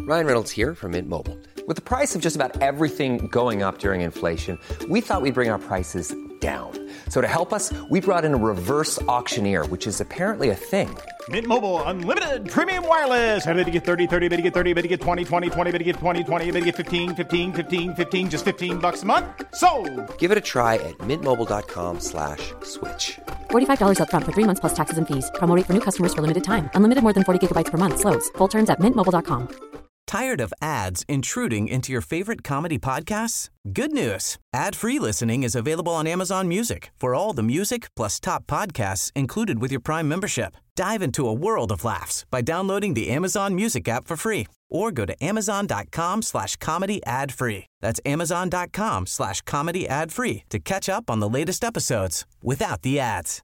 Ryan Reynolds here from Mint Mobile. With the price of just about everything going up during inflation, we thought we'd bring our prices down. So to help us, we brought in a reverse auctioneer, which is apparently a thing. Mint Mobile Unlimited Premium Wireless. How to get 30, 30, bit to get 30, bit to get 20, 20, 20, bit to get 20, 20, bit to get 15, 15, 15, 15, just $15 a month? Sold! Give it a try at mintmobile.com/switch. $45 up front for 3 months plus taxes and fees. Promo rate for new customers for limited time. Unlimited more than 40 gigabytes per month. Slows full terms at mintmobile.com. Tired of ads intruding into your favorite comedy podcasts? Good news. Ad-free listening is available on Amazon Music for all the music plus top podcasts included with your Prime membership. Dive into a world of laughs by downloading the Amazon Music app for free or go to amazon.com/comedy ad-free. That's amazon.com/comedy ad-free to catch up on the latest episodes without the ads.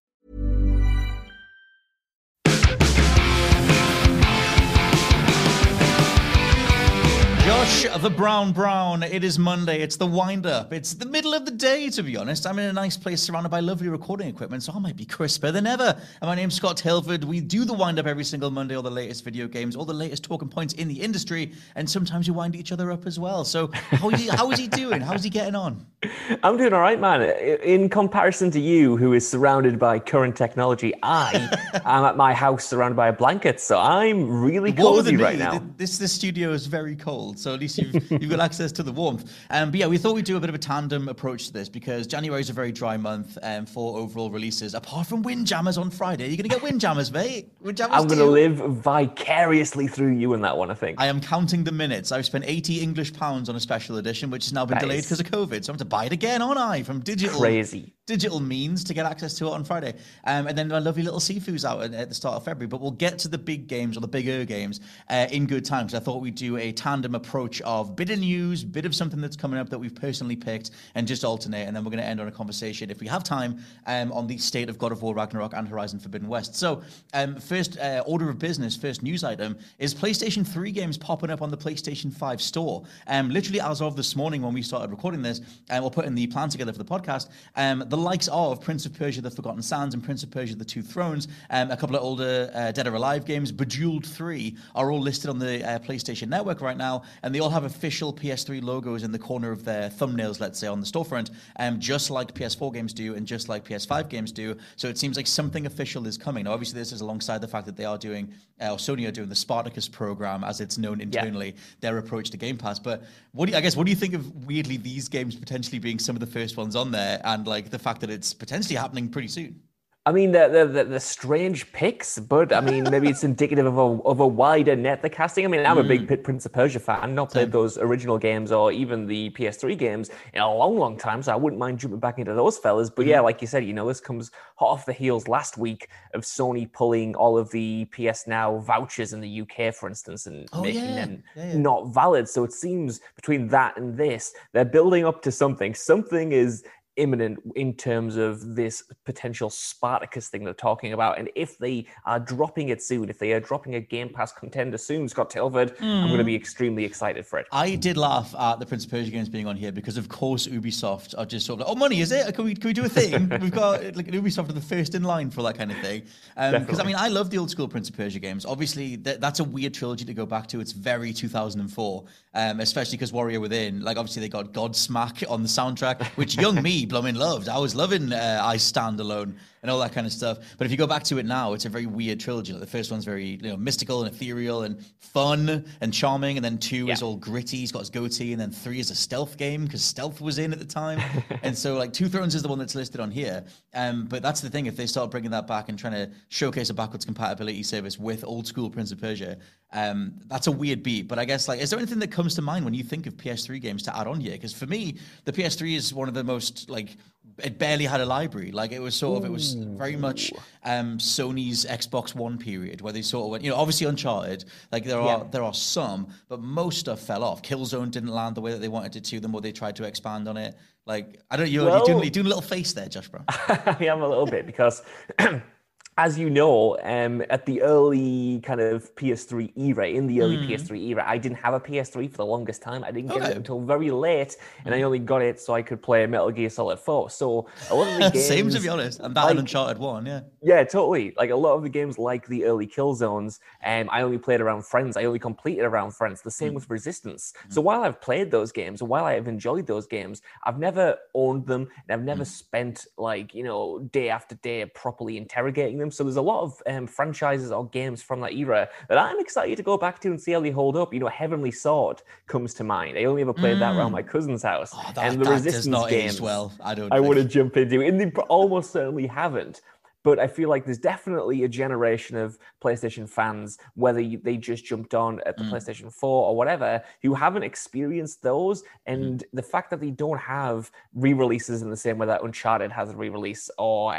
Josh, the Brown. It is Monday. It's the wind-up. It's the middle of the day, to be honest. I'm in a nice place surrounded by lovely recording equipment, so I might be crisper than ever. And my name's Scott Tilford. We do the wind-up every single Monday, all the latest video games, all the latest talking points in the industry, and sometimes we wind each other up as well. So how is he doing? How's he getting on? I'm doing all right, man. In comparison to you, who is surrounded by current technology, I am at my house surrounded by a blanket, so I'm really cozy right now. This studio is very cold, so at least you've got access to the warmth. But yeah, we thought we'd do a bit of a tandem approach to this because January is a very dry month for overall releases, apart from Windjammers on Friday. You're going to get Windjammers, mate. I'm going to live vicariously through you in that one, I think. I am counting the minutes. I've spent £80 on a special edition, which has now been delayed because of COVID, so I'm to buy it again, aren't I? From digital means to get access to it on Friday. And then my lovely little Sifu's out at the start of February. But we'll get to the big games or the bigger games in good time because I thought we'd do a tandem approach of bit of news, bit of something that's coming up that we've personally picked and just alternate. And then we're going to end on a conversation, if we have time, on the state of God of War Ragnarok and Horizon Forbidden West. So first order of business, first news item is PlayStation 3 games popping up on the PlayStation 5 store. Literally as of this morning when we started recording this, we're putting the plan together for the podcast, the likes of Prince of Persia: The Forgotten Sands and Prince of Persia: The Two Thrones, a couple of older Dead or Alive games, Bejeweled 3, are all listed on the PlayStation Network right now, and they all have official PS3 logos in the corner of their thumbnails, let's say, on the storefront, just like PS4 games do and just like PS5 games do. So it seems like something official is coming. Now, obviously, this is alongside the fact that they are doing, or Sony are doing the Spartacus program, as it's known internally, their approach to Game Pass. But what do you think of, weirdly, these games potentially being some of the first ones on there, and like the fact that it's potentially happening pretty soon? I mean, the strange picks, but I mean, maybe it's indicative of a wider net they're casting. I mean, I'm a big Prince of Persia fan, not played those original games or even the PS3 games in a long, long time, so I wouldn't mind jumping back into those fellas. But yeah, like you said, this comes hot off the heels last week of Sony pulling all of the PS Now vouchers in the UK, for instance, and making them not valid. So it seems between that and this, they're building up to something. Something is imminent in terms of this potential Spartacus thing they're talking about. And if they are dropping it soon, if they are dropping a Game Pass contender soon, Scott Tilford, I'm going to be extremely excited for it. I did laugh at the Prince of Persia games being on here because, of course, Ubisoft are just sort of like, money, is it? Can we do a thing? We've got like Ubisoft are the first in line for that kind of thing. Because, I mean, I love the old school Prince of Persia games. Obviously, that's a weird trilogy to go back to. It's very 2004, especially because Warrior Within, like, obviously they got Godsmack on the soundtrack, which young me blooming loved. I was loving I Stand Alone and all that kind of stuff. But if you go back to it now, it's a very weird trilogy. Like the first one's very mystical and ethereal and fun and charming, and then 2 is all gritty. He's got his goatee, and then 3 is a stealth game because stealth was in at the time. And so like Two Thrones is the one that's listed on here. But that's the thing, if they start bringing that back and trying to showcase a backwards compatibility service with old school Prince of Persia, that's a weird beat. But I guess, like, is there anything that comes to mind when you think of PS3 games to add on here? Because for me, the PS3 is one of the most, like, it barely had a library. Like, it was sort of, it was very much Sony's Xbox One period, where they sort of went, obviously Uncharted, like there are some, but most stuff fell off. Killzone didn't land the way that they wanted it to, the more they tried to expand on it. Like, I don't, you're doing a little face there, Josh Brown. I am a little bit, because as you know, at the early kind of PS3 era, PS3 era, I didn't have a PS3 for the longest time. I didn't get it until very late, and I only got it so I could play Metal Gear Solid 4. So a lot of the games... Same, to be honest. And that Uncharted 1, yeah. Yeah, totally. Like a lot of the games like the early Killzones, I only played around friends. I only completed around friends. The same with Resistance. So while I've played those games, while I have enjoyed those games, I've never owned them, and I've never spent day after day properly interrogating them. So there's a lot of franchises or games from that era that I'm excited to go back to and see how they hold up. Heavenly Sword comes to mind. I only ever played that around my cousin's house. And the Resistance games, I want to jump into, and they almost certainly haven't. But I feel like there's definitely a generation of PlayStation fans, whether they just jumped on at the PlayStation 4 or whatever, who haven't experienced those. And the fact that they don't have re-releases in the same way that Uncharted has a re-release, or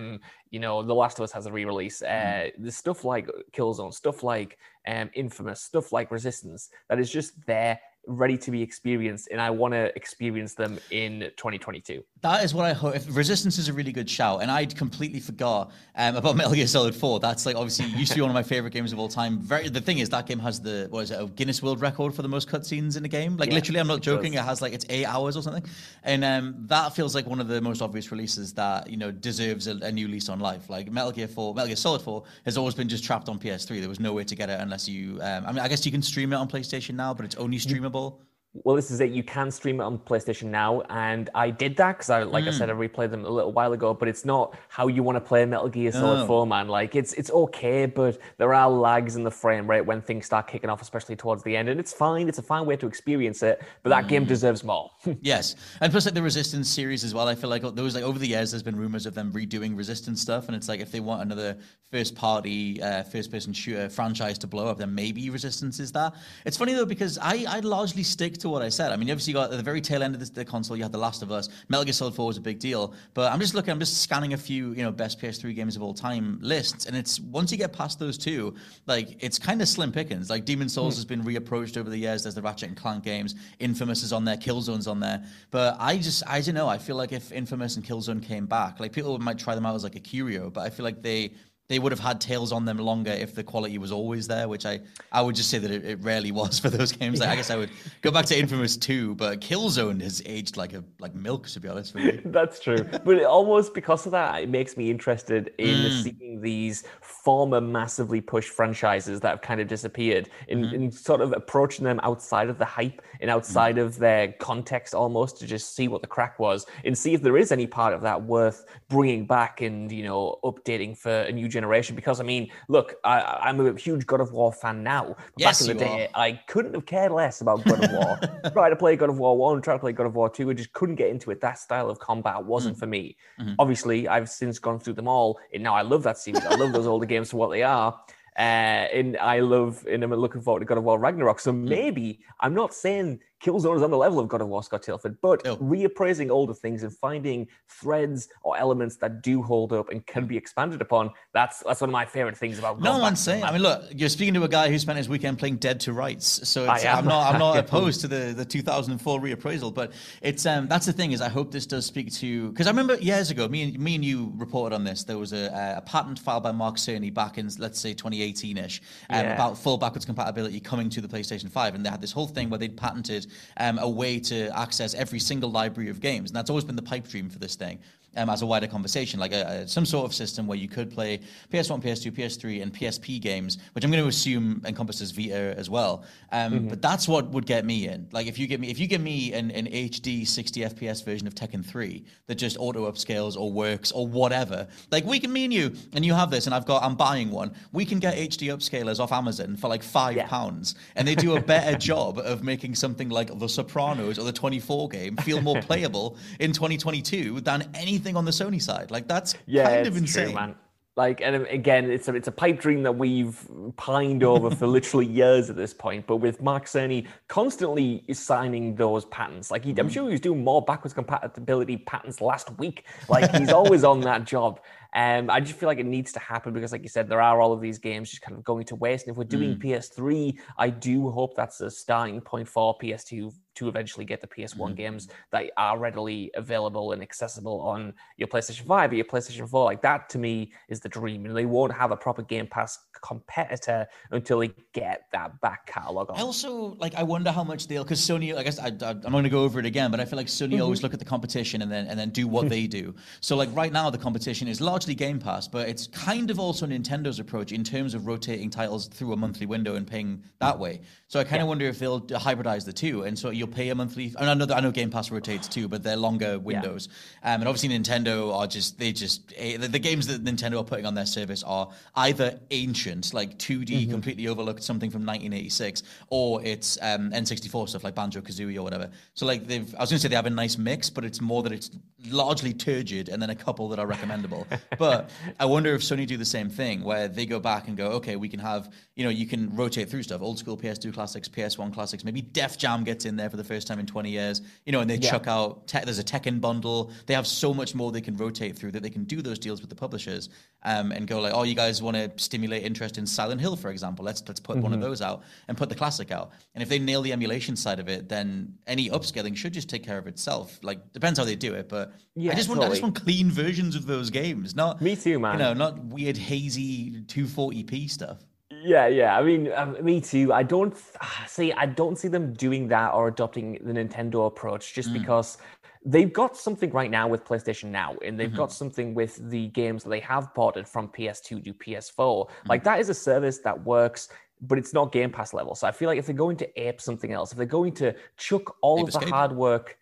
The Last of Us has a re-release, the stuff like Killzone, stuff like Infamous, stuff like Resistance, that is just there, ready to be experienced, and I want to experience them in 2022. That is what I hope. Resistance is a really good shout, and I completely forgot about Metal Gear Solid 4. That's obviously used to be one of my favorite games of all time. The thing is, that game has a Guinness World Record for the most cutscenes in a game. Literally, I'm not joking. It has it's 8 hours or something, and that feels like one of the most obvious releases that deserves a new lease on life. Like Metal Gear Solid 4 has always been just trapped on PS3. There was no way to get it unless you. I guess you can stream it on PlayStation now, but it's only streamable. Well, this is it. You can stream it on PlayStation Now, and I did that because, I said, I replayed them a little while ago. But it's not how you want to play Metal Gear Solid 4, man. It's okay, but there are lags in the frame rate when things start kicking off, especially towards the end. And it's fine. It's a fine way to experience it. But that game deserves more. Yes, and plus the Resistance series as well. I feel like those over the years, there's been rumors of them redoing Resistance stuff, and it's if they want another first-party, first-person shooter franchise to blow up, then maybe Resistance is that. It's funny though because I largely stick to what I said. I mean, obviously you got at the very tail end of the console, you had The Last of Us. Metal Gear Solid 4 was a big deal, but I'm just scanning a few, best PS3 games of all time lists, and it's once you get past those two, it's kind of slim pickings. Demon's Souls has been reapproached over the years. There's the Ratchet and Clank games. Infamous is on there. Killzone's on there. But I don't know. I feel like if Infamous and Killzone came back, people might try them out as a curio, but I feel like they would have had tails on them longer if the quality was always there, which I would just say that it rarely was for those games. I guess I would go back to Infamous 2, but Killzone has aged like milk, to be honest with you. That's true. But almost because of that, it makes me interested in seeing these former massively pushed franchises that have kind of disappeared in sort of approaching them outside of the hype and outside of their context almost, to just see what the crack was and see if there is any part of that worth bringing back and, updating for a new generation. Because look, I'm a huge God of War fan now. Yes, back in the day, I couldn't have cared less about God of War. Tried to play God of War 1, tried to play God of War 2, I just couldn't get into it. That style of combat wasn't for me. Obviously, I've since gone through them all, and now I love that series. I love those older games for what they are. And I'm looking forward to God of War Ragnarok. So maybe, I'm not saying Killzone is on the level of God of War, Scott Tilford, but reappraising older things and finding threads or elements that do hold up and can be expanded upon, that's one of my favorite things about No one's saying. Look, you're speaking to a guy who spent his weekend playing Dead to Rights, so I'm not opposed to the 2004 reappraisal, but it's that's the thing is I hope this does speak to, because I remember years ago, me and you reported on this. There was a patent filed by Mark Cerny back in, let's say, 2018-ish, about full backwards compatibility coming to the PlayStation 5, and they had this whole thing where they'd patented a way to access every single library of games. And that's always been the pipe dream for this thing. As a wider conversation, some sort of system where you could play PS1, PS2, PS3, and PSP games, which I'm going to assume encompasses Vita as well. But that's what would get me in. If you give me an HD 60 FPS version of Tekken 3 that just auto upscales or works or whatever, we can, me and you have this, and I'm buying one. We can get HD upscalers off Amazon for £5, and they do a better job of making something like The Sopranos or the 24 game feel more playable in 2022 than anything on the Sony side. That's kind of insane. True, man. And again, it's a pipe dream that we've pined over for literally years at this point. But with Mark Cerny constantly signing those patents, I'm sure he was doing more backwards compatibility patents last week. He's always on that job. I just feel like it needs to happen because, like you said, there are all of these games just kind of going to waste. And if we're doing PS3, I do hope that's a starting point for PS2 to eventually get the PS1 games that are readily available and accessible on your PlayStation 5 or your PlayStation 4. Like, that to me is the dream. And they won't have a proper Game Pass competitor until they get that back catalog on. I also, I wonder how much because Sony, I guess I'm going to go over it again, but I feel like Sony always look at the competition and then do what they do. So right now the competition is largely Game Pass, but it's kind of also Nintendo's approach in terms of rotating titles through a monthly window and paying that way. So I kind of wonder if they'll hybridize the two. And so you'll pay a monthly. I know Game Pass rotates too, but they're longer windows. And obviously Nintendo are the games that Nintendo are putting on their service are either ancient, like 2D, completely overlooked something from 1986, or it's N64 stuff like Banjo-Kazooie or whatever. So I was going to say they have a nice mix, but it's more that it's largely turgid and then a couple that are recommendable. But I wonder if Sony do the same thing where they go back and go, okay, we can have, you can rotate through stuff, old school PS2 classics, PS1 classics, maybe Def Jam gets in there for the first time in 20 years, and they chuck out, there's a Tekken bundle. They have so much more they can rotate through that they can do those deals with the publishers and go like, oh, you guys want to stimulate interest in Silent Hill, for example. Let's put one of those out and put the classic out. And if they nail the emulation side of it, then any upscaling should just take care of itself. Depends how they do it, but I just want clean versions of those games. Not me too, man. Not weird hazy 240p stuff. Yeah. I mean, me too. I don't see them doing that or adopting the Nintendo approach just because they've got something right now with PlayStation Now, and they've got something with the games that they have ported from PS2 to PS4. Like, that is a service that works, but it's not Game Pass level. So I feel like if they're going to ape something else, if they're going to chuck all of the hard work...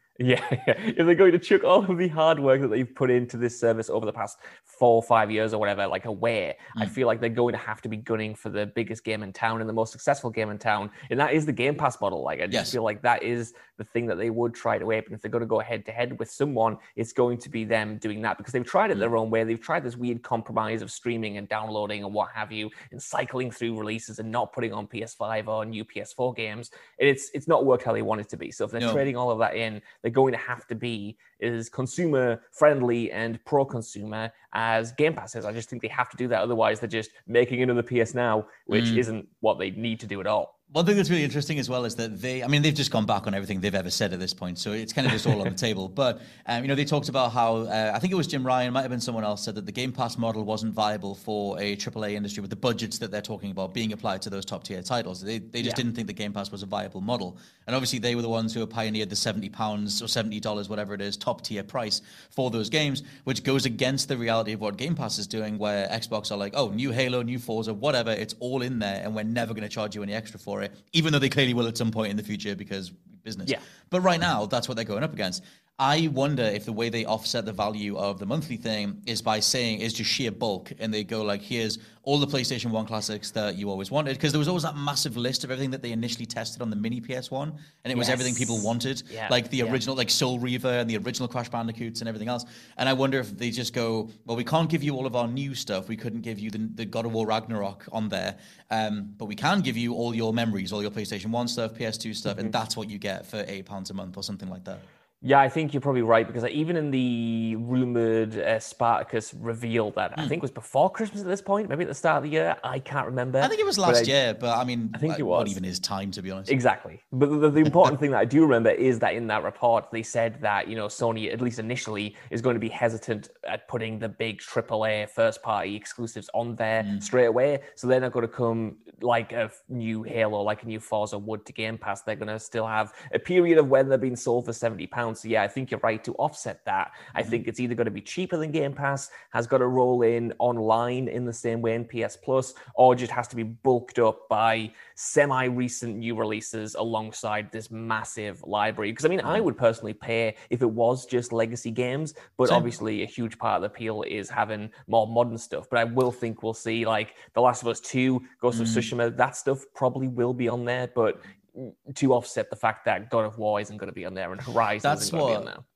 if they're going to chuck all of the hard work that they've put into this service over the past 4 or 5 years or whatever, away, I feel like they're going to have to be gunning for the biggest game in town and the most successful game in town, and that is the Game Pass model. I just feel like that is the thing that they would try to ape, and if they're going to go head-to-head with someone, it's going to be them doing that, because they've tried it their own way. They've tried this weird compromise of streaming and downloading and what have you, and cycling through releases and not putting on PS5 or new PS4 games, and it's not worked how they want it to be. So if they're trading all of that in, they're going to have to be as consumer friendly and pro-consumer as Game Pass is. I just think they have to do that. Otherwise, they're just making another PS Now, which isn't what they need to do at all. One thing that's really interesting as well is that they've just gone back on everything they've ever said at this point. So it's kind of just all on the table. But, they talked about how, I think it was Jim Ryan, might have been someone else, said that the Game Pass model wasn't viable for a AAA industry with the budgets that they're talking about being applied to those top tier titles. They just didn't think the Game Pass was a viable model. And obviously they were the ones who pioneered the £70 or $70, whatever it is, top tier price for those games, which goes against the reality of what Game Pass is doing, where Xbox are like, oh, new Halo, new Forza, whatever, it's all in there and we're never going to charge you any extra for it, even though they clearly will at some point in the future because business. Yeah. But right now, that's what they're going up against. I wonder if the way they offset the value of the monthly thing is by saying is just sheer bulk, and they go like, here's all the PlayStation 1 classics that you always wanted, because there was always that massive list of everything that they initially tested on the mini PS1, and it was everything people wanted, like the original, like Soul Reaver and the original Crash Bandicoots and everything else. And I wonder if they just go, well, we can't give you all of our new stuff. We couldn't give you the God of War Ragnarok on there, but we can give you all your memories, all your PlayStation 1 stuff, PS2 stuff, and that's what you get for £8 a month or something like that. Yeah, I think you're probably right, because even in the rumored Spartacus reveal that I think was before Christmas at this point, maybe at the start of the year, I can't remember. I think it was last year, but I think it was. What even is time, to be honest? Exactly. But the important thing that I do remember is that in that report, they said that, Sony, at least initially, is going to be hesitant at putting the big AAA first-party exclusives on there straight away. So they're not going to come like a new Halo, like a new Forza would to Game Pass. They're going to still have a period of when they're being sold for £70. So yeah, I think you're right to offset that. I think it's either going to be cheaper than Game Pass, has got to roll in online in the same way in PS Plus, or just has to be bulked up by semi-recent new releases alongside this massive library. Because I would personally pay if it was just legacy games, but obviously a huge part of the appeal is having more modern stuff. But I will think we'll see like The Last of Us 2, Ghost of Tsushima, that stuff probably will be on there, but to offset the fact that God of War isn't going to be on there and Horizon isn't going to be on there.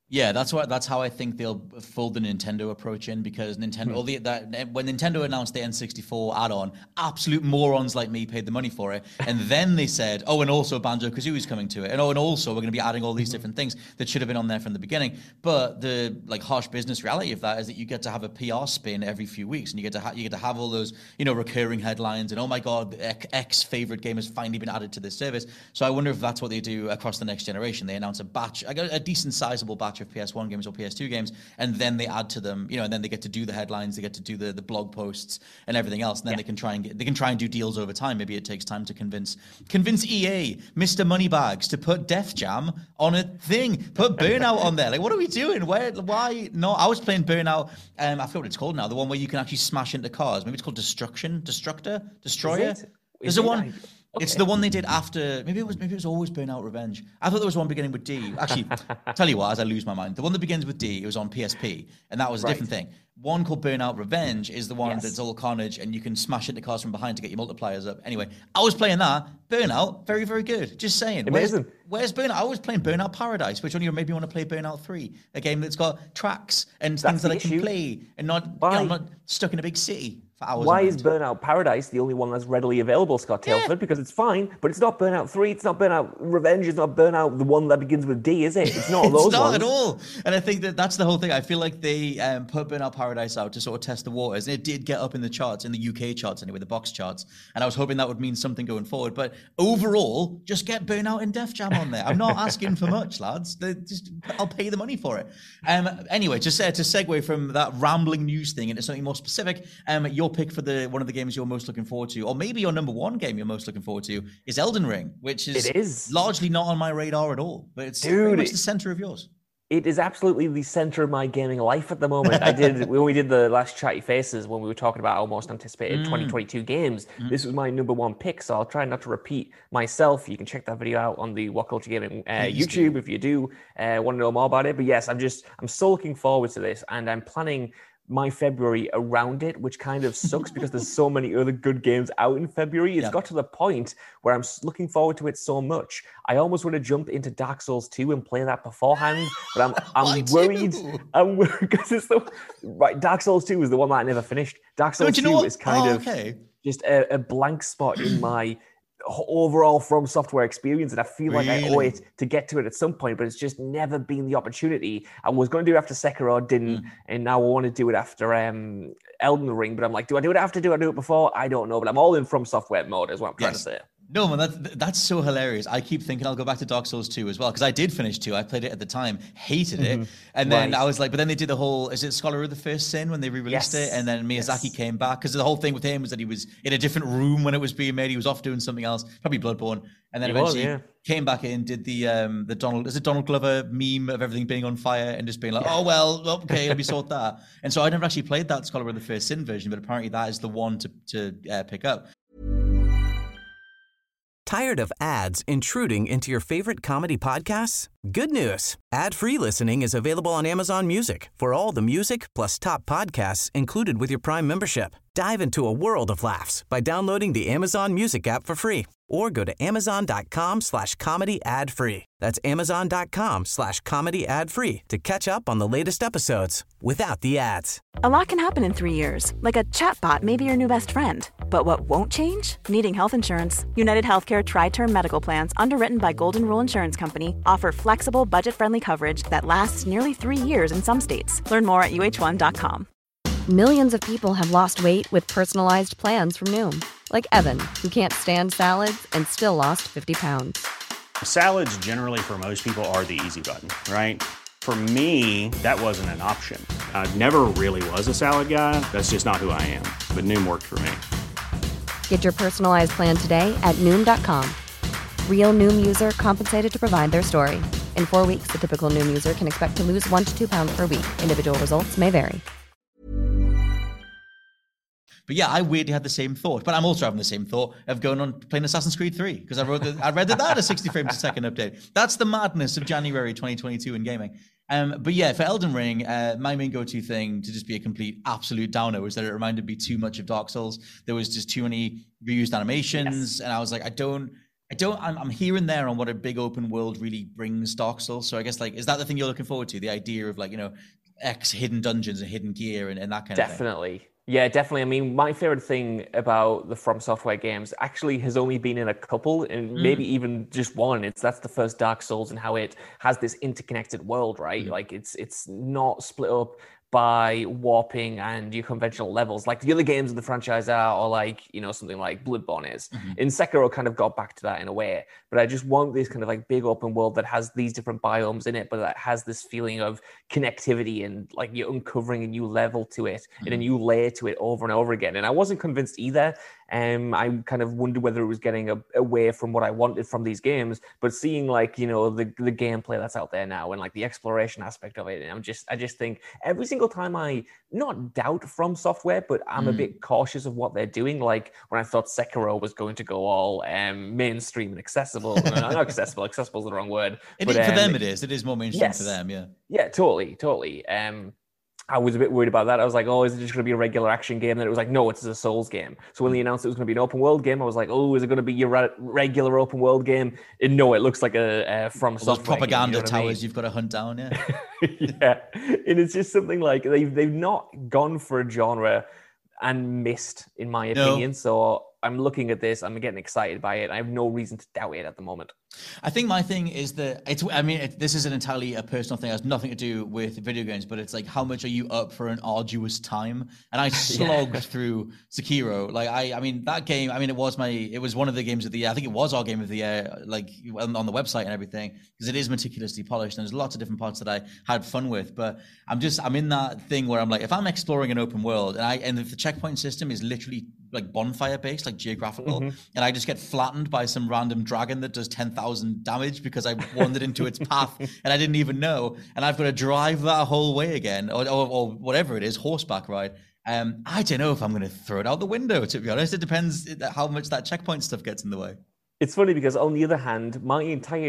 Yeah, that's how I think they'll fold the Nintendo approach in, because Nintendo, when Nintendo announced the N64 add-on, absolute morons like me paid the money for it, and then they said, oh, and also Banjo-Kazooie's coming to it, and also we're going to be adding all these different things that should have been on there from the beginning. But the harsh business reality of that is that you get to have a PR spin every few weeks, and you get to have all those recurring headlines, and oh my god, X favorite game has finally been added to this service. So I wonder if that's what they do across the next generation. They announce a decent sizable batch of PS1 games or PS2 games, and then they add to them, and then they get to do the headlines, they get to do the blog posts and everything else, and then they can try and do deals over time. Maybe it takes time to convince EA, Mr. Moneybags, to put Def Jam on a thing, put Burnout on there. Like, what are we doing? Why not? I was playing Burnout. I forgot what it's called now. The one where you can actually smash into cars. Maybe it's called Destroyer. There's a one. Okay. It's the one they did after. Maybe it was always Burnout Revenge. I thought there was one beginning with D. Actually, tell you what, as I lose my mind, the one that begins with D, it was on PSP, and that was a different thing. One called Burnout Revenge is the one that's all carnage, and you can smash into cars from behind to get your multipliers up. Anyway, I was playing that. Burnout, very, very good. Just saying. Amazing. Where's Burnout? I was playing Burnout Paradise, which only made me want to play Burnout 3, a game that's got tracks and things that I can play, and I'm not stuck in a big city. Why is Burnout Paradise the only one that's readily available, Scott Tailford? Because it's fine, but it's not Burnout 3, it's not Burnout Revenge, it's not Burnout the one that begins with D, is it? It's not those ones. It's not at all. And I think that's the whole thing. I feel like they put Burnout Paradise out to sort of test the waters, and it did get up in the charts, in the UK charts anyway, the box charts, and I was hoping that would mean something going forward. But overall, just get Burnout and Def Jam on there. I'm not asking for much, lads. I'll pay the money for it. Anyway, just to segue from that rambling news thing into something more specific, your pick for one of the games you're most looking forward to, or maybe your number one game you're most looking forward to, is Elden Ring, which is largely not on my radar at all, but it's very much the center of yours. It is absolutely the center of my gaming life at the moment. When we did the last Chatty Faces, when we were talking about our most anticipated 2022 games, this was my number one pick, so I'll try not to repeat myself. You can check that video out on the What Culture Gaming YouTube if you do want to know more about it. But yes, I'm so looking forward to this, and I'm planning my February around it, which kind of sucks because there's so many other good games out in February. It's got to the point where I'm looking forward to it so much. I almost want to jump into Dark Souls 2 and play that beforehand, but I'm worried. I'm worried because it's Dark Souls 2 is the one that I never finished. Dark Souls 2 is kind of just a blank spot in my overall From Software experience, and I feel like I owe it to get to it at some point, but it's just never been the opportunity. I was going to do it after Sekiro, didn't, and now I want to do it after Elden Ring, but I'm like, do I do it after? Do I do it before? I don't know, but I'm all in From Software mode is what I'm trying to say. No, man, that's so hilarious. I keep thinking I'll go back to Dark Souls 2 as well, because I did finish 2. I played it at the time, hated it. And then I was like, but then they did the whole, is it Scholar of the First Sin when they re-released it? And then Miyazaki came back, because the whole thing with him was that he was in a different room when it was being made. He was off doing something else, probably Bloodborne. And then eventually came back in, did the Donald Glover meme of everything being on fire and just being like, oh, well, okay, let me sort that. And so I never actually played that Scholar of the First Sin version, but apparently that is the one to pick up. Tired of ads intruding into your favorite comedy podcasts? Good news. Ad-free listening is available on Amazon Music for all the music plus top podcasts included with your Prime membership. Dive into a world of laughs by downloading the Amazon Music app for free or go to amazon.com/comedy ad-free. That's amazon.com/comedy ad-free to catch up on the latest episodes without the ads. A lot can happen in 3 years, like a chatbot may be your new best friend. But what won't change? Needing health insurance. United Healthcare Tri-Term Medical Plans, underwritten by Golden Rule Insurance Company, offer flexible, budget-friendly coverage that lasts nearly 3 years in some states. Learn more at uh1.com. Millions of people have lost weight with personalized plans from Noom. Like Evan, who can't stand salads and still lost 50 pounds. Salads generally for most people are the easy button, right? For me, that wasn't an option. I never really was a salad guy. That's just not who I am. But Noom worked for me. Get your personalized plan today at Noom.com. Real Noom user compensated to provide their story. In 4 weeks, the typical Noom user can expect to lose 1 to 2 pounds per week. Individual results may vary. But yeah, I weirdly had the same thought. But I'm also having the same thought of going on playing Assassin's Creed 3 because I read that had a 60 frames a second update. That's the madness of January 2022 in gaming. But yeah, for Elden Ring, my main go-to thing to just be a complete absolute downer was that it reminded me too much of Dark Souls. There was just too many reused animations, and I was like, I'm here and there on what a big open world really brings Dark Souls. So I guess, like, is that the thing you're looking forward to? The idea of, like, you know, X hidden dungeons and hidden gear and that kind of thing? Definitely. Yeah, definitely. I mean, my favorite thing about the From Software games actually has only been in a couple, and maybe even just one. That's the first Dark Souls, and how it has this interconnected world, right? Like it's not split up by warping and your conventional levels like the other games in the franchise are, or like, you know, something like Bloodborne is. In Sekiro kind of got back to that in a way, but I just want this kind of like big open world that has these different biomes in it, but that has this feeling of connectivity and like you're uncovering a new level to it and a new layer to it over and over again. And I wasn't convinced either. I kind of wondered whether it was getting away from what I wanted from these games, but seeing, like, you know, the gameplay that's out there now and like the exploration aspect of it, and I just think every single time I not doubt From Software, but I'm a bit cautious of what they're doing. Like when I thought Sekiro was going to go all mainstream and accessible, not accessible is the wrong word. For them it is more mainstream for them, yeah, totally. I was a bit worried about that. I was like, oh, is it just going to be a regular action game? And it was like, no, it's a Souls game. So when they announced it was going to be an open world game, I was like, oh, is it going to be your regular open world game? And no, it looks like a From Software those propaganda game, towers you've got to hunt down, yeah. And it's just something like they've not gone for a genre and missed, in my opinion. So I'm looking at this, I'm getting excited by it. I have no reason to doubt it at the moment. I think my thing is that this is entirely a personal thing. It has nothing to do with video games, but it's like, how much are you up for an arduous time? And I slogged through Sekiro. Like, I mean, that game, I mean, it was one of the games of the year. I think it was our game of the year, like on the website and everything, because it is meticulously polished. And there's lots of different parts that I had fun with. But I'm in that thing where I'm like, if I'm exploring an open world and if the checkpoint system is literally like bonfire based, like geographical, and I just get flattened by some random dragon that does 10,000 damage because I wandered into its path and I didn't even know, and I've got to drive that whole way again, or whatever it is, horseback ride. I don't know if I'm going to throw it out the window, to be honest. It depends how much that checkpoint stuff gets in the way. It's funny because, on the other hand, my entire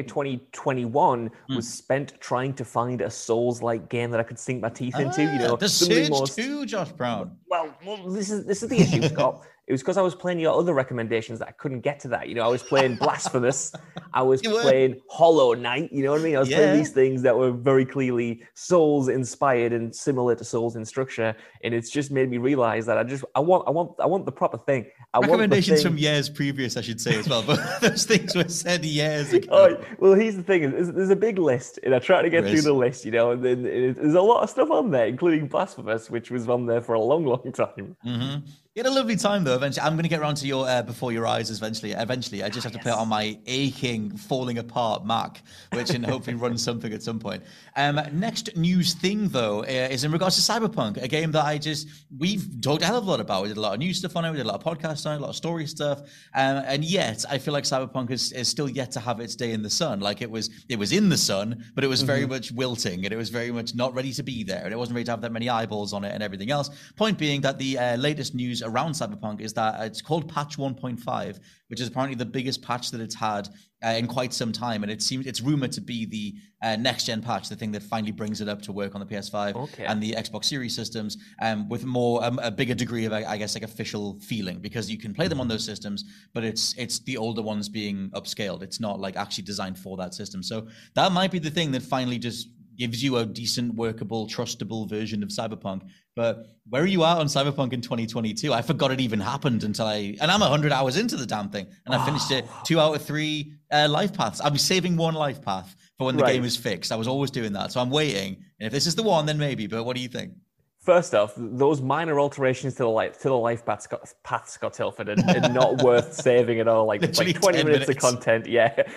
2021 was spent trying to find a Souls-like game that I could sink my teeth into. You know, the Surge 2, Josh Brown. Well, this is the issue, Scott. It was because I was playing your other recommendations that I couldn't get to that. You know, I was playing Blasphemous. I was playing Hollow Knight. You know what I mean? I was playing these things that were very clearly Souls-inspired and similar to Souls in structure. And it's just made me realize that I want the proper thing. Recommendations from years previous, I should say, as well. But those things were said years ago. Oh, well, here's the thing. There's a big list, and I try to get through the list, you know, and then there's a lot of stuff on there, including Blasphemous, which was on there for a long, long time. Mm-hmm. You had a lovely time, though. Eventually, I'm going to get around to your Before Your Eyes eventually. I just have to play it on my aching, falling apart Mac, which can hopefully run something at some point. Next news thing, though, is in regards to Cyberpunk, a game that we've talked a hell of a lot about. We did a lot of news stuff on it. We did a lot of podcasts on it, a lot of story stuff. And yet, I feel like Cyberpunk is still yet to have its day in the sun. Like, it was in the sun, but it was very much wilting, and it was very much not ready to be there. And it wasn't ready to have that many eyeballs on it and everything else. Point being that the latest news around Cyberpunk is that it's called patch 1.5, which is apparently the biggest patch that it's had in quite some time, and it's rumored to be the next gen patch, the thing that finally brings it up to work on the PS5 and the Xbox Series systems, with more a bigger degree of, I guess, like official feeling, because you can play them on those systems, but it's the older ones being upscaled. It's not like actually designed for that system. So that might be the thing that finally just gives you a decent, workable, trustable version of Cyberpunk. But where are you at on Cyberpunk in 2022? I forgot it even happened and I'm 100 hours into the damn thing, and I finished it 2 out of 3 life paths. I'm saving 1 life path for when the game is fixed. I was always doing that. So I'm waiting. And if this is the one, then maybe. But what do you think? First off, those minor alterations to the life paths, Scott Tilford, are not worth saving at all. Like 20 minutes of content,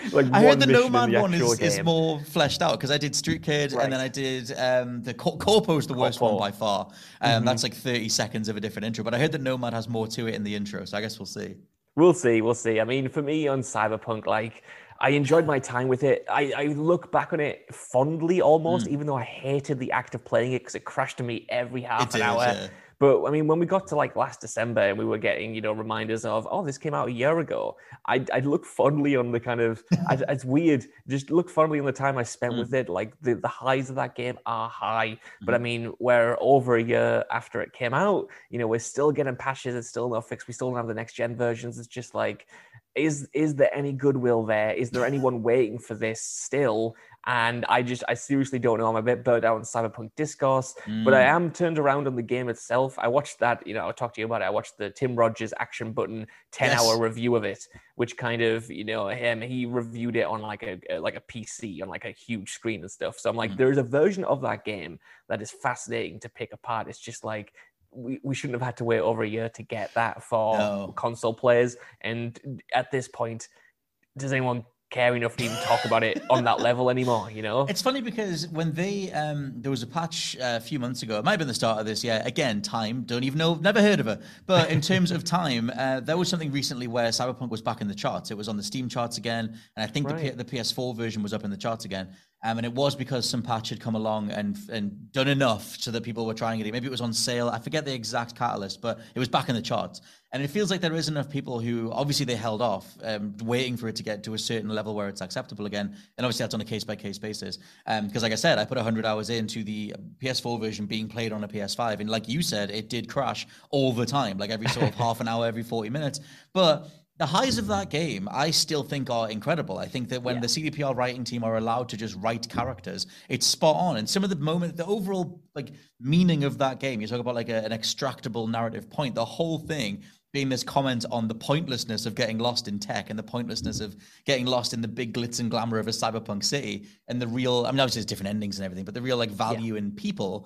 I heard the Nomad one is more fleshed out, because I did Street Kid, and then I did the Corpo's the worst one by far. That's like 30 seconds of a different intro. But I heard that Nomad has more to it in the intro, so I guess we'll see. We'll see. I mean, for me on Cyberpunk, like, I enjoyed my time with it. I look back on it fondly almost, even though I hated the act of playing it because it crashed to me every half an hour. Yeah. But I mean, when we got to like last December and we were getting, you know, reminders of, oh, this came out a year ago, I'd look fondly on the kind of, it's weird, just look fondly on the time I spent with it. Like the highs of that game are high. But I mean, we're over a year after it came out, you know, we're still getting patches. It's still not fixed. We still don't have the next gen versions. It's just like, is there any goodwill there? Is there anyone waiting for this still? And I seriously don't know. I'm a bit burnt out on Cyberpunk discourse, but I am turned around on the game itself. I watched that, I talked to you about it. I watched the Tim Rogers Action Button 10-hour review of it, which kind of, he reviewed it on like a PC on like a huge screen and stuff. So I'm like, there's a version of that game that is fascinating to pick apart. It's just like, we shouldn't have had to wait over a year to get that for console players. And at this point, does anyone care enough to even talk about it on that level anymore, It's funny because when there was a patch a few months ago, it might have been the start of this, again, time, don't even know, never heard of her. But in terms of time, there was something recently where Cyberpunk was back in the charts. It was on the Steam charts again, and I think the PS4 version was up in the charts again. And it was because some patch had come along and done enough so that people were trying it. Maybe it was on sale. I forget the exact catalyst, but it was back in the charts. And it feels like there is enough people who, obviously they held off, waiting for it to get to a certain level where it's acceptable again. And obviously that's on a case-by-case basis. Because like I said, I put 100 hours into the PS4 version being played on a PS5. And like you said, it did crash all the time, like every sort of half an hour, every 40 minutes. But the highs of that game, I still think are incredible. I think that when the CDPR writing team are allowed to just write characters, it's spot on. And some of the overall like meaning of that game, you talk about like an extractable narrative point, the whole thing being this comment on the pointlessness of getting lost in tech and the pointlessness of getting lost in the big glitz and glamour of a cyberpunk city and the real, obviously there's different endings and everything, but the real like value in people.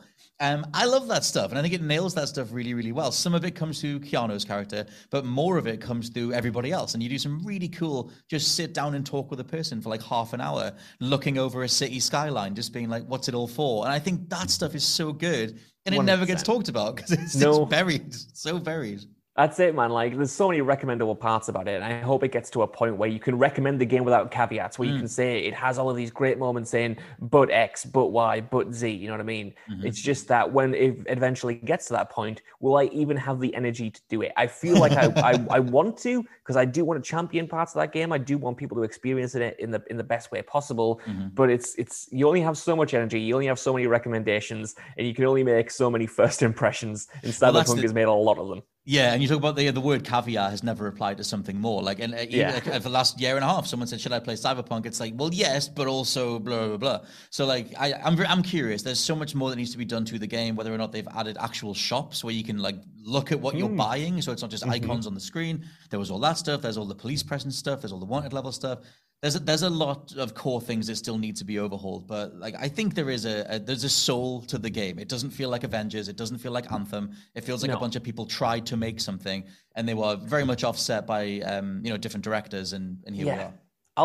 I love that stuff. And I think it nails that stuff really, really well. Some of it comes through Keanu's character, but more of it comes through everybody else. And you do some really cool, just sit down and talk with a person for like half an hour, looking over a city skyline, just being like, what's it all for? And I think that stuff is so good. And it 100%. Never gets talked about because it's buried, so buried. That's it, man. Like, there's so many recommendable parts about it. And I hope it gets to a point where you can recommend the game without caveats, where you can say it has all of these great moments saying, but X, but Y, but Z, you know what I mean? Mm-hmm. It's just that when it eventually gets to that point, will I even have the energy to do it? I feel like I want to, because I do want to champion parts of that game. I do want people to experience it in the best way possible. Mm-hmm. But it's you only have so much energy. You only have so many recommendations, and you can only make so many first impressions. And Cyberpunk has made a lot of them. Yeah, and you talk about the word caveat has never applied to something more. Like, and like, for the last year and a half, someone said, "Should I play Cyberpunk?" It's like, well, yes, but also blah blah blah. So, like, I'm curious. There's so much more that needs to be done to the game. Whether or not they've added actual shops where you can like look at what you're buying, so it's not just icons on the screen. There was all that stuff. There's all the police presence stuff. There's all the wanted level stuff. There's a lot of core things that still need to be overhauled, but like I think there's a soul to the game. It doesn't feel like Avengers. It doesn't feel like Anthem. It feels like a bunch of people tried to make something, and they were very much offset by different directors, and here we are.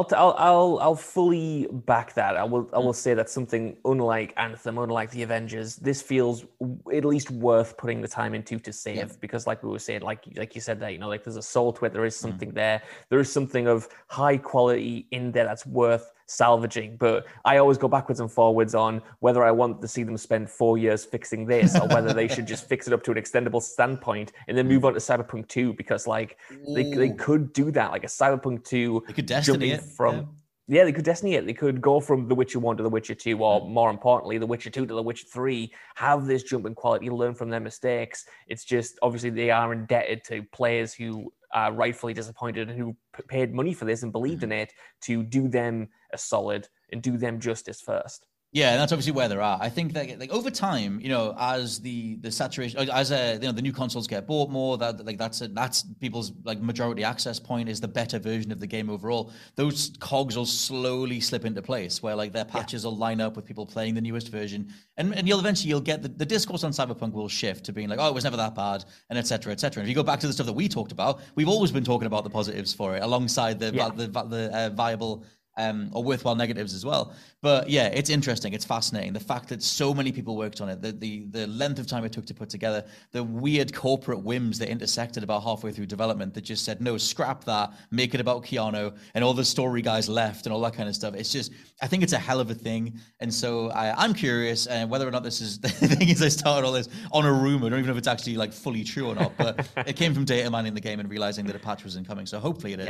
I'll fully back that. I will say that something unlike Anthem, unlike the Avengers, this feels at least worth putting the time into to save, because like we were saying, like you said that, like there's a soul to it. There is something there. There is something of high quality in there that's worth salvaging. But I always go backwards and forwards on whether I want to see them spend 4 years fixing this or whether they should just fix it up to an extendable standpoint and then move on to Cyberpunk 2, because like they could do that, like a Cyberpunk 2. They could Destiny it. They could Destiny it. They could go from The Witcher 1 to The Witcher 2, or more importantly, The Witcher 2 to The Witcher 3, have this jump in quality, learn from their mistakes. It's just, obviously, they are indebted to players who are rightfully disappointed and who paid money for this and believed in it, to do them a solid and do them justice first. Yeah, and that's obviously where they're at. I think that like over time, as the saturation, as the new consoles get bought more, that's people's like majority access point is the better version of the game overall. Those cogs will slowly slip into place where like their patches will line up with people playing the newest version, and you'll get the discourse on Cyberpunk will shift to being like, oh, it was never that bad, and etc. etc. And if you go back to the stuff that we talked about, we've always been talking about the positives for it alongside the viable or worthwhile negatives as well. But yeah, it's interesting. It's fascinating. The fact that so many people worked on it, the length of time it took to put together, the weird corporate whims that intersected about halfway through development that just said, no, scrap that, make it about Keanu, and all the story guys left and all that kind of stuff. It's just, I think it's a hell of a thing. And so I'm curious whether or not this is, the thing is I started all this on a rumor. I don't even know if it's actually like fully true or not, but it came from data mining the game and realizing that a patch was incoming. So hopefully it is.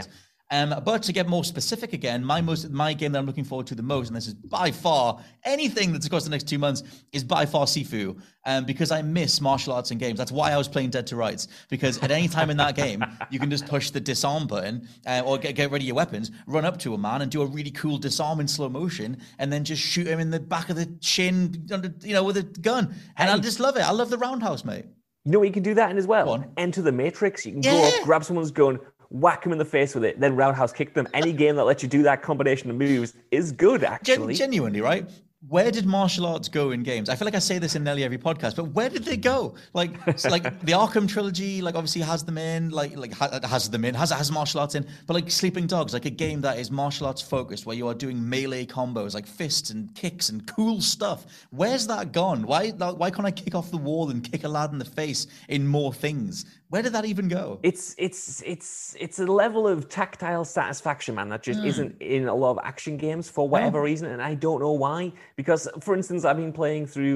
But to get more specific again, my game that I'm looking forward to the most, and this is by far anything that's across the next 2 months, is by far Sifu, because I miss martial arts in games. That's why I was playing Dead to Rights, because at any time in that game, you can just push the disarm button or get ready your weapons, run up to a man and do a really cool disarm in slow motion, and then just shoot him in the back of the chin, with a gun. And I just love it. I love the roundhouse, mate. You know what you can do that in as well? Enter the Matrix. You can go up, grab someone's gun, whack them in the face with it, then roundhouse kick them. Any game that lets you do that combination of moves is good, actually. Genuinely, right? Where did martial arts go in games? I feel like I say this in nearly every podcast, but where did they go? Like the Arkham trilogy, obviously has them in, has martial arts in, but like Sleeping Dogs, like a game that is martial arts focused, where you are doing melee combos, like fists and kicks and cool stuff. Where's that gone? Why can't I kick off the wall and kick a lad in the face in more things? Where did that even go? It's a level of tactile satisfaction, man, that just isn't in a lot of action games for whatever reason, and I don't know why. Because, for instance, I've been playing through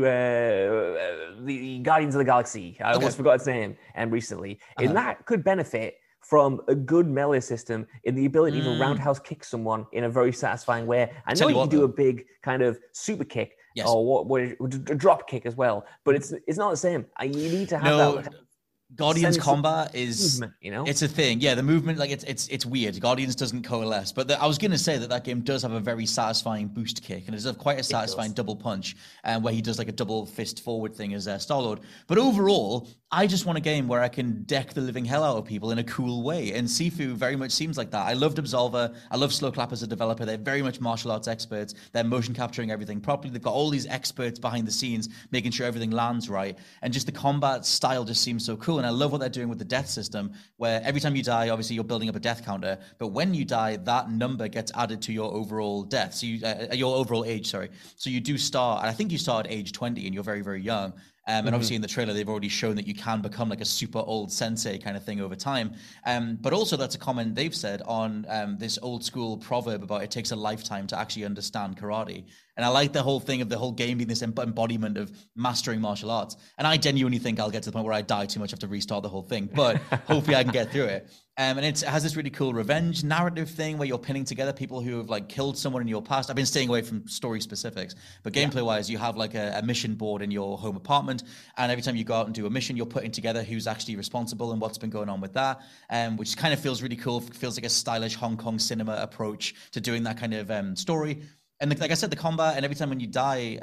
the Guardians of the Galaxy. I almost forgot its name recently. And that could benefit from a good melee system in the ability to roundhouse kick someone in a very satisfying way. I know you can do a big kind of super kick or a drop kick as well, but it's not the same. You need to have that. Guardians combat is movement, it's a thing. Yeah, the movement, it's weird. Guardians doesn't coalesce, but I was going to say that game does have a very satisfying boost kick, and it does have quite a satisfying double punch, where he does like a double fist forward thing as Star-Lord. But overall, I just want a game where I can deck the living hell out of people in a cool way, and Sifu very much seems like that. I loved Absolver. I love Slowclap as a developer. They're very much martial arts experts. They're motion capturing everything properly. They've got all these experts behind the scenes making sure everything lands right, and just the combat style just seems so cool. And I love what they're doing with the death system, where every time you die, obviously you're building up a death counter, but when you die, that number gets added to your overall death. So your overall age, sorry. So you do start, and I think you start at age 20 and you're very, very young. And obviously in the trailer, they've already shown that you can become like a super old sensei kind of thing over time. But also that's a comment they've said on this old school proverb about it takes a lifetime to actually understand karate. And I like the whole thing of the whole game being this embodiment of mastering martial arts. And I genuinely think I'll get to the point where I die too much, have to restart the whole thing. But hopefully I can get through it. And it has this really cool revenge narrative thing where you're pinning together people who have like killed someone in your past. I've been staying away from story specifics, but gameplay wise, you have like a mission board in your home apartment. And every time you go out and do a mission, you're putting together who's actually responsible and what's been going on with that. Which kind of feels really cool. Feels like a stylish Hong Kong cinema approach to doing that kind of story. And like I said, the combat, and every time when you die,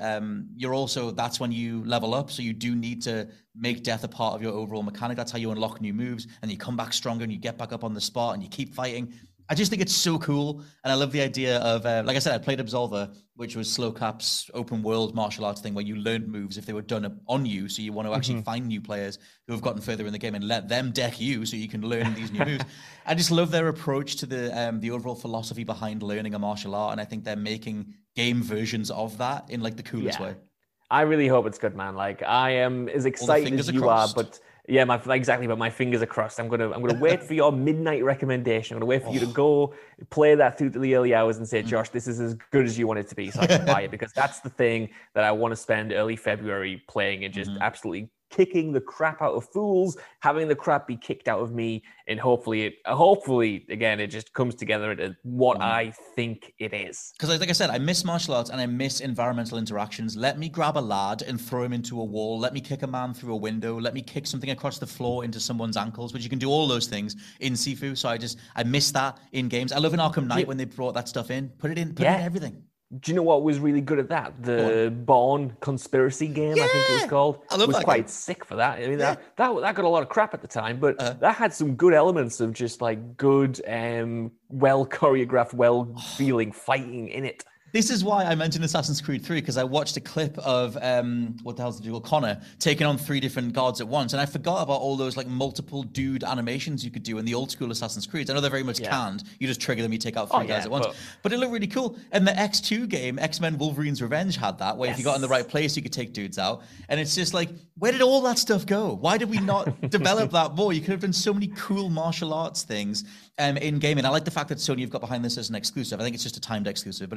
that's when you level up. So you do need to make death a part of your overall mechanic. That's how you unlock new moves, and you come back stronger and you get back up on the spot and you keep fighting. I just think it's so cool. And I love the idea of, like I said, I played Absolver, which was Slowclap's open world martial arts thing where you learned moves if they were done on you. So you want to actually find new players who have gotten further in the game and let them deck you so you can learn these new moves. I just love their approach to the overall philosophy behind learning a martial art. And I think they're making game versions of that in like the coolest way. I really hope it's good, man. Like I am as excited as you are, but yeah, exactly. But my fingers are crossed. I'm gonna wait for your midnight recommendation. I'm gonna wait for you to go play that through to the early hours and say, Josh, this is as good as you want it to be, so I can buy it, because that's the thing that I want to spend early February playing and just absolutely kicking the crap out of fools, having the crap be kicked out of me, and hopefully again it just comes together into what I think it is. Because like I said, I miss martial arts and I miss environmental interactions. Let me grab a lad and throw him into a wall. Let me kick a man through a window. Let me kick something across the floor into someone's ankles, which you can do all those things in Sifu. So I miss that in games. I love in Arkham Knight when they brought that stuff in. Put it in everything. Do you know what was really good at that? The Bourne Conspiracy game, I think it was called. I love was that quite game. Sick for that. I mean, that got a lot of crap at the time, but that had some good elements of just like good, well choreographed, well feeling fighting in it. This is why I mentioned Assassin's Creed 3, because I watched a clip of, what the hell's the duel? Connor taking on 3 different guards at once. And I forgot about all those like multiple dude animations you could do in the old school Assassin's Creed. I know they're very much canned. You just trigger them, you take out 3 guys at once. But it looked really cool. And the X2 game, X-Men Wolverine's Revenge, had that, where if you got in the right place, you could take dudes out. And it's just like, where did all that stuff go? Why did we not develop that more? You could have done so many cool martial arts things in gaming. I like the fact that Sony have got behind this as an exclusive. I think it's just a timed exclusive, but it's very much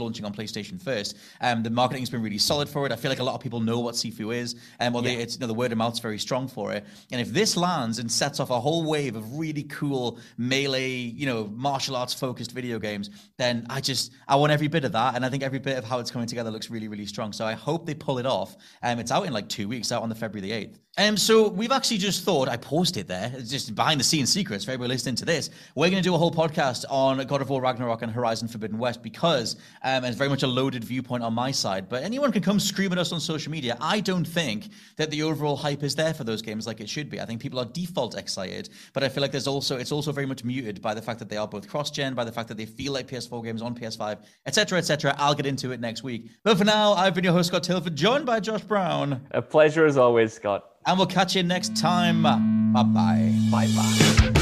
launching on PlayStation first. The marketing's been really solid for it. I feel like a lot of people know what Sifu is, and it's the word of mouth's very strong for it. And if this lands and sets off a whole wave of really cool melee, martial arts focused video games, then I want every bit of that, and I think every bit of how it's coming together looks really, really strong. So I hope they pull it off. It's out in like 2 weeks, out on the February the 8th. So we've actually just thought, I paused it there, it's just behind the scenes secrets for everybody listening to this. We're going to do a whole podcast on God of War Ragnarok and Horizon Forbidden West because it's very much a loaded viewpoint on my side. But anyone can come scream at us on social media. I don't think that the overall hype is there for those games like it should be. I think people are default excited, but I feel like it's also very much muted by the fact that they are both cross-gen, by the fact that they feel like PS4 games on PS5, etc., etc. I'll get into it next week. But for now, I've been your host, Scott Tilford, joined by Josh Brown. A pleasure as always, Scott. And we'll catch you next time. Bye-bye. Bye-bye.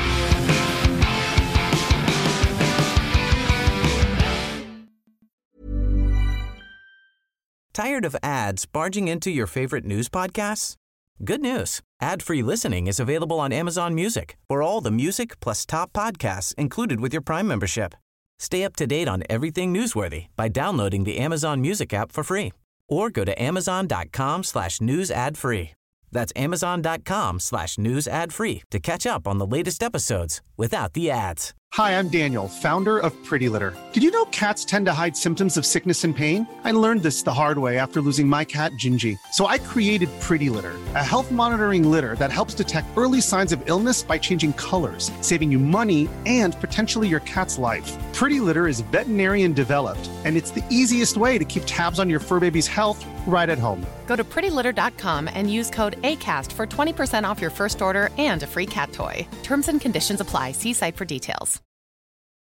Tired of ads barging into your favorite news podcasts? Good news. Ad-free listening is available on Amazon Music for all the music plus top podcasts included with your Prime membership. Stay up to date on everything newsworthy by downloading the Amazon Music app for free or go to amazon.com/news ad free. That's amazon.com/news ad free to catch up on the latest episodes without the ads. Hi, I'm Daniel, founder of Pretty Litter. Did you know cats tend to hide symptoms of sickness and pain? I learned this the hard way after losing my cat, Gingy. So I created Pretty Litter, a health monitoring litter that helps detect early signs of illness by changing colors, saving you money and potentially your cat's life. Pretty Litter is veterinarian developed, and it's the easiest way to keep tabs on your fur baby's health right at home. Go to prettylitter.com and use code ACAST for 20% off your first order and a free cat toy. Terms and conditions apply. See site for details.